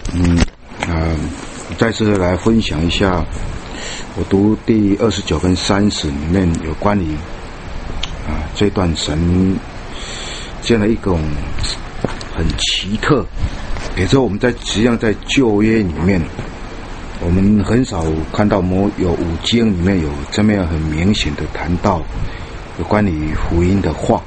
再次来分享一下我读第29跟30里面有关于这段神这样的一种很奇特，也就是我们实际上在旧约里面，我们很少看到有五经里面有这么样很明显的谈到有关于福音的话。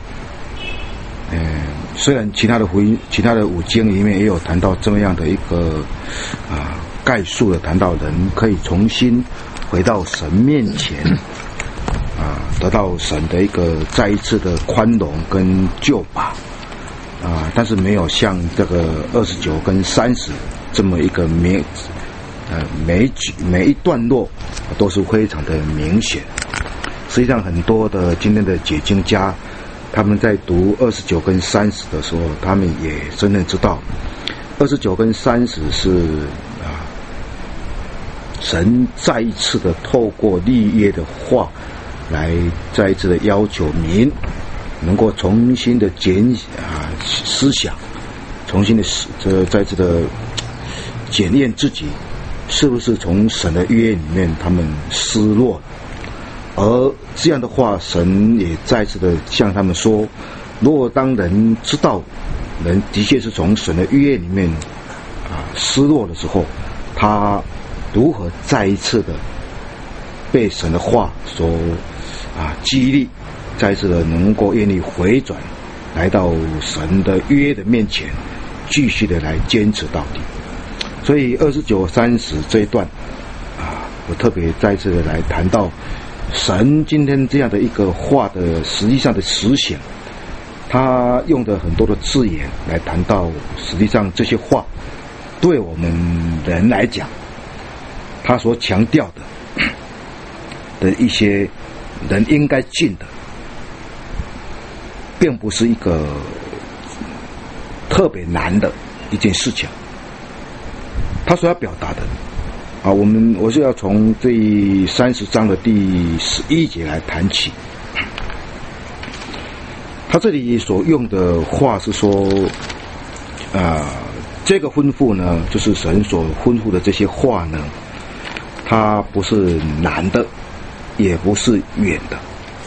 虽然其他的五经里面也有谈到这么样的一个概述的谈到人可以重新回到神面前得到神的一个再一次的宽容跟救拔但是没有像这个29跟30这么一个每一段落都是非常的明显。实际上很多的今天的解经家，他们在读29跟30的时候，他们也真正知道29跟30是神再一次的透过立约的话来再一次的要求民能够重新的思想，重新的再一次的检验自己是不是从神的约里面他们失落了。而这样的话，神也再次的向他们说，如果当人知道人的确是从神的约里面失落的时候，他如何再一次的被神的话所激励，再一次的能够愿意回转来到神的约的面前，继续的来坚持到底。所以29、30这一段我特别再一次的来谈到神今天这样的一个话的实际上的实行，他用的很多的字眼来谈到实际上这些话对我们人来讲，他所强调的一些人应该尽的，并不是一个特别难的一件事情。他所要表达的我是要从第30章的第11节来谈起。他这里所用的话是说这个吩咐呢，就是神所吩咐的这些话呢，它不是难的，也不是远的。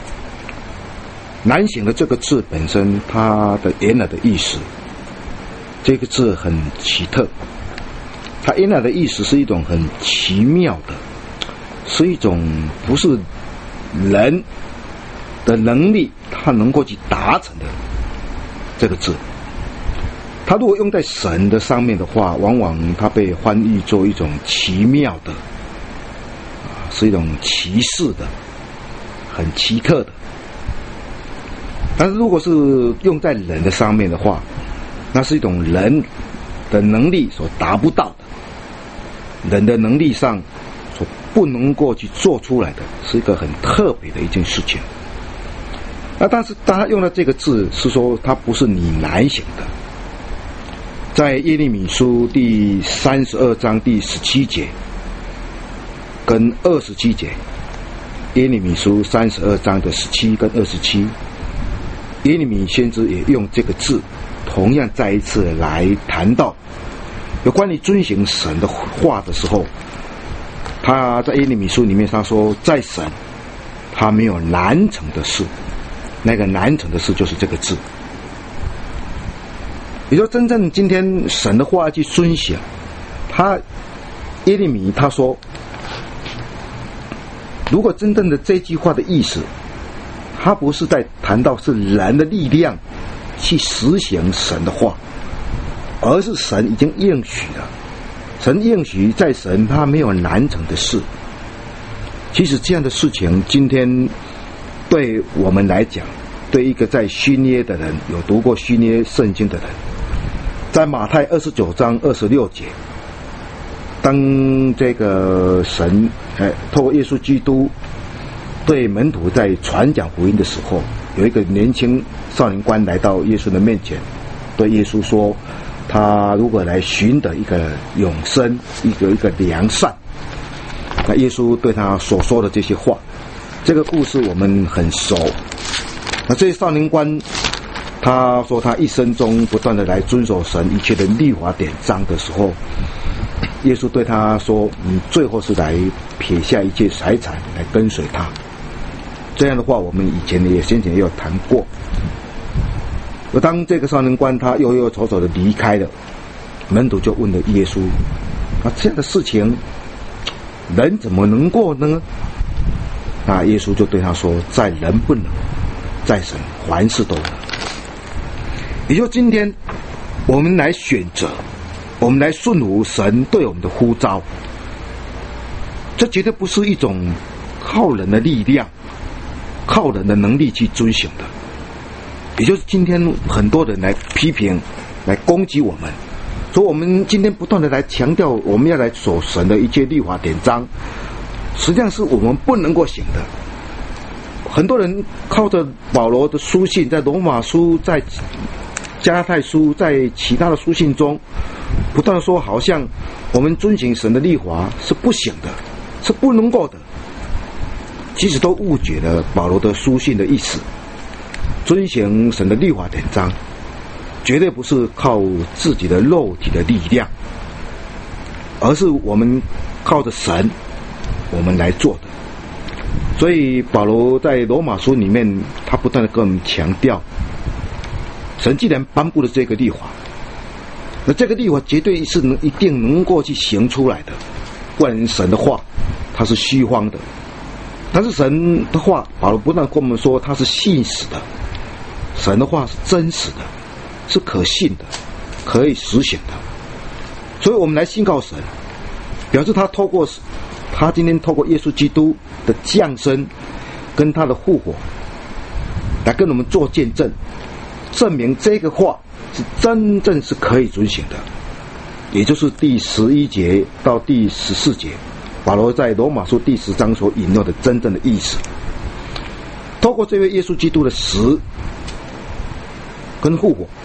难行的这个字本身，它的原来的意思，这个字很奇特，它原来的意思是一种很奇妙的，是一种不是人的能力他能够去达成的这个字。它如果用在神的上面的话，往往它被翻译作一种奇妙的，是一种奇事的，很奇特的。但是如果是用在人的上面的话，那是一种人的能力所达不到的，人的能力上所不能够去做出来的，是一个很特别的一件事情。但是当他用的这个字是说它不是你难行的。在耶利米书第32章第17节跟27节，耶利米书32章的17跟27，耶利米先知也用这个字同样再一次来谈到有关于遵行神的话的时候，他在耶利米书里面他说，在神他没有难成的事，那个难成的事就是这个字。也就真正今天神的话去遵行，耶利米他说，如果真正的这句话的意思，他不是在谈到是人的力量去实行神的话，而是神已经应许了，神应许在神他没有难成的事。其实这样的事情今天对我们来讲，对一个在新约的人，有读过新约圣经的人，在马太29章26节，当这个神透过耶稣基督对门徒在传讲福音的时候，有一个年轻少年官来到耶稣的面前，对耶稣说他如果来寻得一个永生，一个良善。那耶稣对他所说的这些话，这个故事我们很熟。那这些少年官他说他一生中不断的来遵守神一切的律法典章的时候， 耶稣对他说：“你最后是来撇下一切财产来跟随他。”这样的话，我们先前也有谈过。而当这个少年官他忧忧愁愁的离开了，门徒就问了耶稣：“这样的事情，人怎么能过呢？”那耶稣就对他说：“在人不能，在神凡事都能。”也就今天，我们来选择，我们来顺服神对我们的呼召，这绝对不是一种靠人的力量、靠人的能力去遵行的。也就是今天很多人来批评、来攻击我们，所以我们今天不断的来强调，我们要来守神的一切律法典章，实际上是我们不能够行的。很多人靠着保罗的书信，在罗马书、在加拉太书、在其他的书信中，不断的说，好像我们遵行神的律法是不行的，是不能够的。其实都误解了保罗的书信的意思。遵行神的律法典章，绝对不是靠自己的肉体的力量，而是我们靠着神，我们来做的。所以保罗在罗马书里面，他不断的跟我们强调，神既然颁布了这个律法，那这个律法绝对是一定能够去行出来的，不然神的话它是虚荒的。但是神的话，保罗不断跟我们说，他是信实的，神的话是真实的，是可信的，可以实行的。所以我们来信靠神，表示他今天透过耶稣基督的降生跟他的复活，来跟我们做见证，证明这个话是真正是可以遵行的。也就是第11节到第14节，保罗在罗马书第10章所引用的真正的意思。透过这位耶稣基督的死跟复活，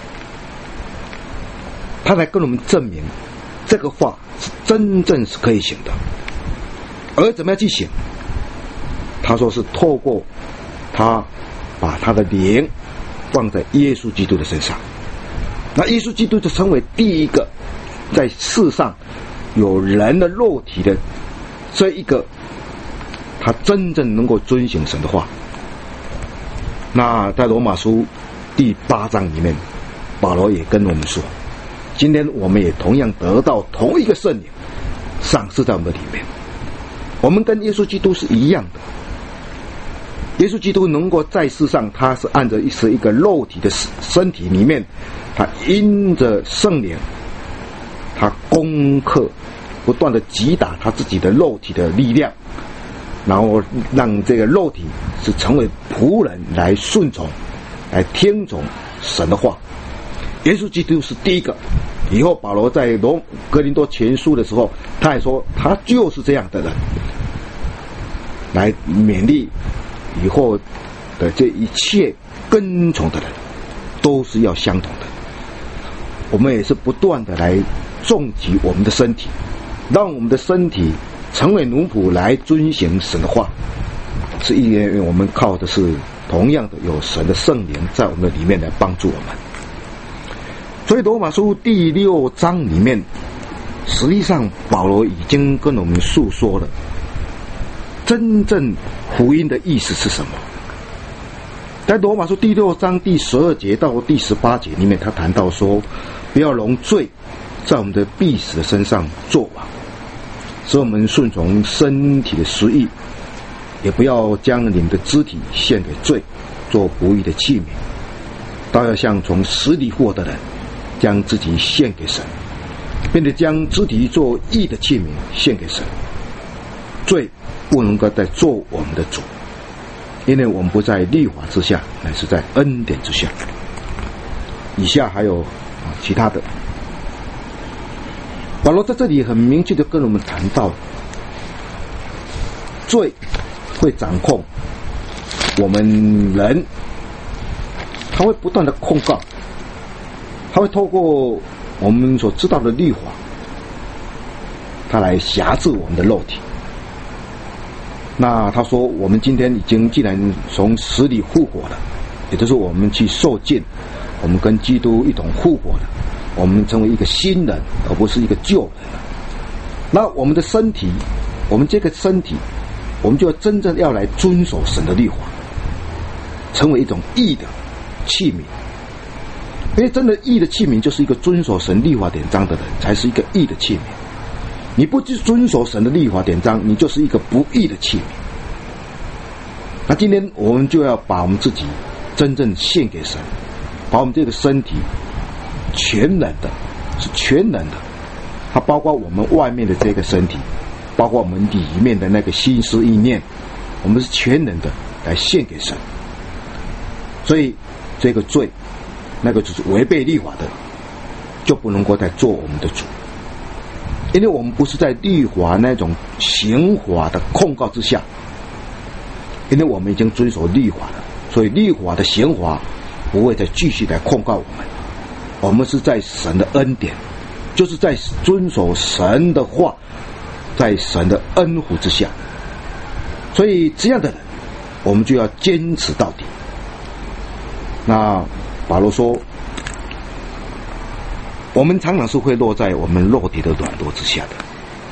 他来跟我们证明这个话是真正是可以行的。而怎么样去行？他说是透过他把他的灵放在耶稣基督的身上，那耶稣基督就成为第一个在世上有人的肉体的这一个，他真正能够遵行神的话。那在罗马书第8章里面，保罗也跟我们说，今天我们也同样得到同一个圣灵赏赐在我们的里面，我们跟耶稣基督是一样的。耶稣基督能够在世上，他是按着一个肉体的身体里面，他因着圣灵，他攻克，不断的击打他自己的肉体的力量，然后让这个肉体是成为仆人来顺从，来听从神的话。耶稣基督是第一个。以后保罗在哥林多前书的时候，他还说他就是这样的人，来勉励以后的这一切跟从的人都是要相同的。我们也是不断的来重击我们的身体，让我们的身体成为奴仆来遵行神的话，是因为我们靠的是同样的有神的圣灵在我们的里面来帮助我们。所以罗马书第6章里面，实际上保罗已经跟我们诉说了真正福音的意思是什么。在罗马书第6章第12节到第18节里面，他谈到说，不要容罪在我们的必死的身上作王，使我们顺从身体的私欲，也不要将你们的肢体献给罪，做不义的器皿，倒要像从死里复活的人，将自己献给神，并且将肢体做义的器皿献给神。罪不能够再做我们的主，因为我们不在律法之下，乃是在恩典之下。以下还有其他的。保罗在这里很明确的跟我们谈到，罪会掌控我们人，他会不断的控告，他会透过我们所知道的律法，他来辖制我们的肉体。那他说，我们今天既然从死里复活了，也就是我们去受尽，我们跟基督一同复活了，我们成为一个新人，而不是一个旧人了。 那我们的身体，我们这个身体，我们就真正要来遵守神的律法，成为一种义的器皿。因为真的义的器皿，就是一个遵守神律法典章的人，才是一个义的器皿。你不去遵守神的律法典章，你就是一个不义的器皿。那今天我们就要把我们自己真正献给神，把我们这个身体全能的，是全能的，它包括我们外面的这个身体，包括我们里面的那个心思意念，我们是全能的来献给神。所以这个罪，那个就是违背律法的，就不能够再做我们的主。因为我们不是在律法那种刑法的控告之下，因为我们已经遵守律法了，所以律法的刑罚不会再继续来控告我们。我们是在神的恩典，就是在遵守神的话，在神的恩福之下。所以这样的人，我们就要坚持到底。那保罗说，我们常常是会落在我们肉体的软弱之下的，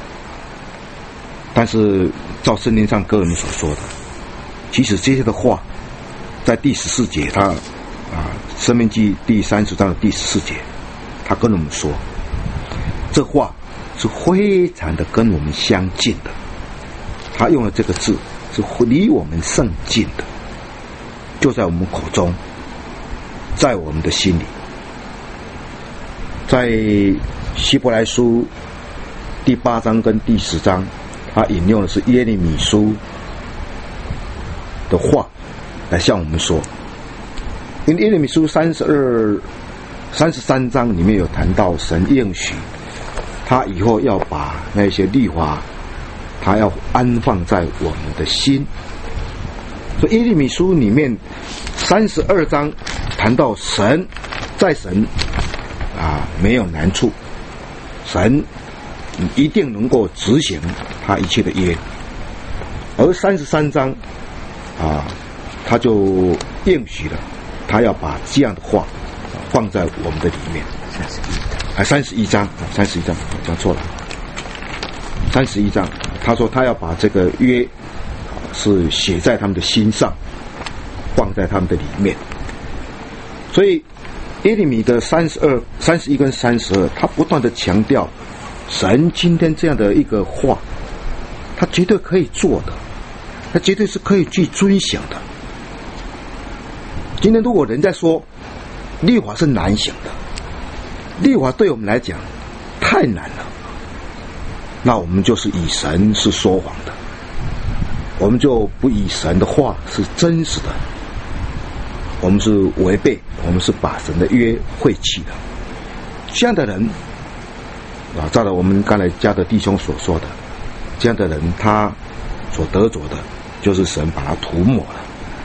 但是照圣经上个人所说的，其实这些的话，在第14节，他申命记第30章的第14节，他跟我们说，这话是非常的跟我们相近的。他用了这个字，是离我们甚近的，就在我们口中，在我们的心里。在希伯来书第8章跟第10章，他引用的是耶利米书的话来向我们说。因为耶利米书33章里面有谈到神应许他以后要把那些律法，他要安放在我们的心。所以耶利米书里面32章谈到神，在神没有难处，神一定能够执行他一切的约。而33章他就应许了，他要把这样的话放在我们的里面。31章讲错了，31章他说他要把这个约是写在他们的心上，放在他们的里面。所以耶利米的31跟32，他不断的强调神今天这样的一个话，他绝对可以做的，他绝对是可以去遵行的。今天如果人在说律法是难行的，律法对我们来讲太难了，那我们就是以神是说谎的，我们就不以神的话是真实的，我们是违背，我们是把神的约废弃的。这样的人照着我们刚才家的弟兄所说的，这样的人他所得着的就是神把他涂抹了。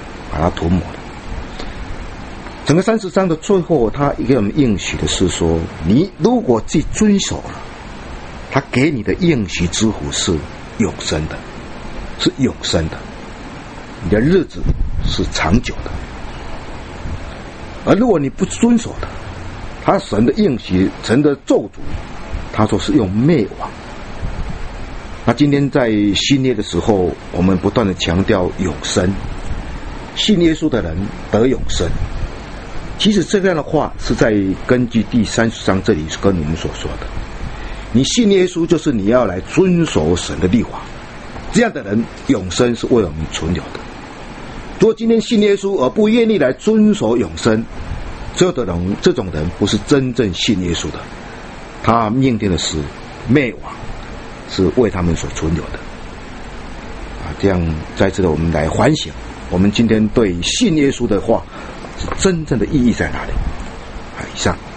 整个30章的最后，他给我们应许的是说，你如果去遵守了，他给你的应许之福是永生的，是永生的，你的日子是长久的。而如果你不遵守的，他神的应许，神的咒诅，他说是用灭亡。那今天在新约的时候，我们不断的强调永生，信耶稣的人得永生。其实这样的话是在根据第30章这里是跟你们所说的，你信耶稣就是你要来遵守神的律法，这样的人永生是为我们存留的。如果今天信耶稣而不愿意来遵守永生，这种人不是真正信耶稣的，他命定的是灭亡，是为他们所存留的。这样在这里我们来反省，我们今天对信耶稣的话是真正的意义在哪里？以上。